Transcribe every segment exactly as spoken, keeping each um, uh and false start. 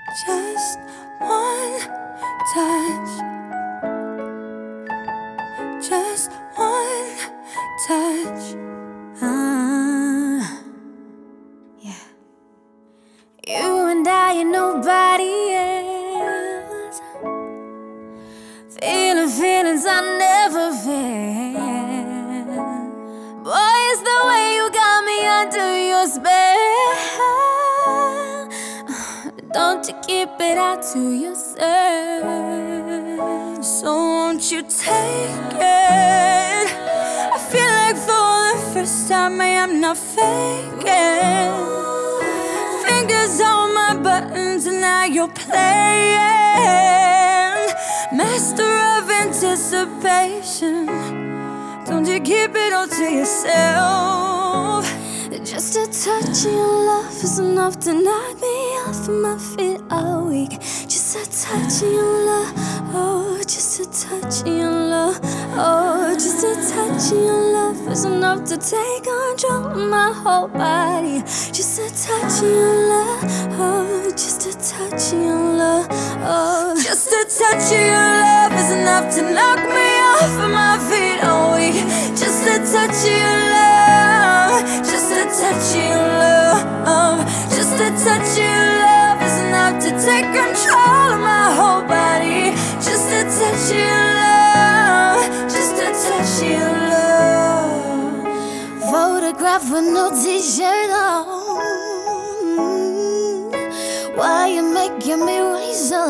Just one touch, just one touch. Uh, yeah. You and I and nobody else. Feeling feelings I never felt. Boy, it's the way you got me under your spell. Don't you keep it out to yourself. So won't you take it? I feel like for the first time I am not faking. Fingers on my buttons and now you're playing. Master of anticipation. Don't you keep it all to yourself. Just a touch of your love is enough to knock me off of my feet all week. Just a touch of your love, oh, just a touch of your love, oh, just a touch of your love is enough to take control of my whole body. Just a touch of your love, oh, just a touch of your love, oh, just a touch of your love is enough to knock me off of my feet all week. Just a touch of your love, just a touch of your love, just a touch of your love is enough to take control of my whole body. Just a touch of your love, just a touch of your love. Photograph with no t-shirt on. Why you making me wait so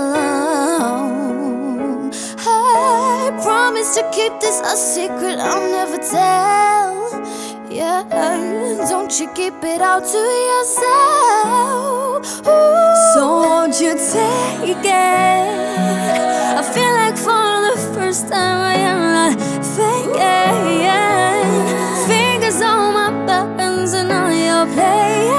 long? I promise to keep this a secret I'll never tell. Yeah, don't you keep it all to yourself. Ooh. So won't you take it? I feel like for the first time I am not faking. Fingers on my buttons and on your playing.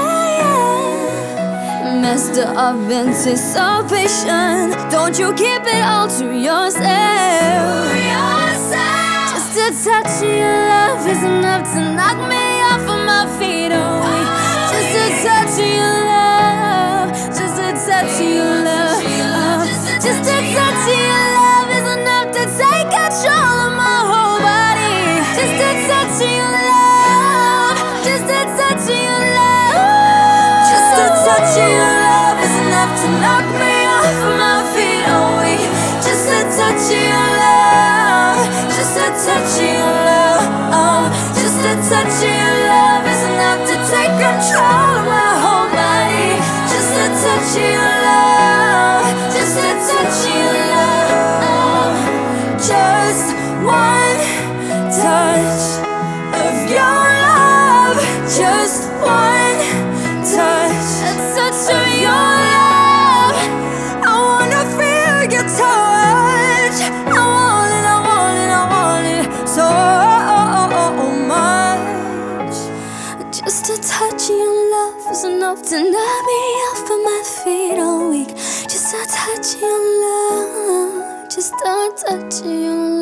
Master of anticipation. Don't you keep it all to yourself. To yourself. Just a touch of your love is enough to knock me off of my feet away. Just a touch of your love, just a touch of your love, oh, just a touch of your love is enough to take control of my whole body. Just a touch of your love, just a touch of your love, just a touch of your love is enough to knock me off of my feet away. Just a touch of your love, just a touch of your love, oh, just a touch of your love is enough to take control of my whole body. Just a touch of your love, just a touch of your love, just one touch of your love, just one touch, a touch of your love. I wanna feel your touch. I want it, I want it, I want it so much. Just a touch of your love is enough to knock me off of my feet all week. Just a touch of your love, just a touch of your love.